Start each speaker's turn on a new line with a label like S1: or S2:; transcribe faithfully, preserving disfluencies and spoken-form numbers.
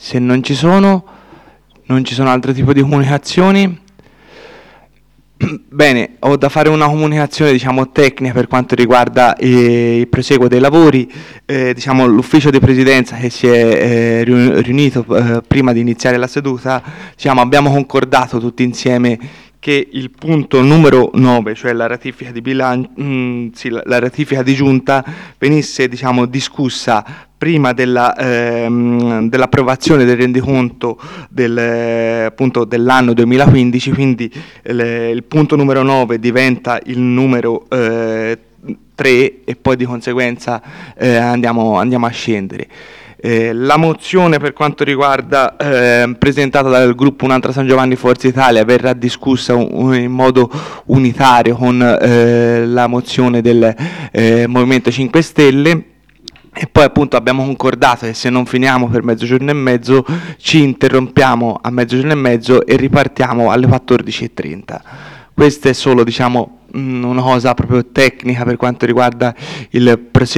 S1: Se non ci sono, non ci sono altri tipi di comunicazioni. Bene, ho da fare una comunicazione, diciamo, tecnica per quanto riguarda eh, il proseguo dei lavori. Eh, diciamo, l'ufficio di presidenza che si è eh, riun- riunito eh, prima di iniziare la seduta, diciamo, abbiamo concordato tutti insieme che il punto numero nove, cioè la ratifica di bilancio, mh, sì, la, la ratifica di giunta, venisse, diciamo, discussa prima della, ehm, dell'approvazione del rendiconto del, eh, appunto, dell'anno duemilaquindici, quindi il, il punto numero nove diventa il numero eh, tre e poi di conseguenza eh, andiamo, andiamo a scendere. Eh, la mozione per quanto riguarda eh, presentata dal gruppo Un'altra San Giovanni Forza Italia verrà discussa un, un, in modo unitario con eh, la mozione del eh, Movimento cinque Stelle. E poi appunto abbiamo concordato che se non finiamo per mezzogiorno e mezzo ci interrompiamo a mezzogiorno e mezzo e ripartiamo alle quattordici e trenta. Questa è solo, diciamo, una cosa proprio tecnica per quanto riguarda il proseguo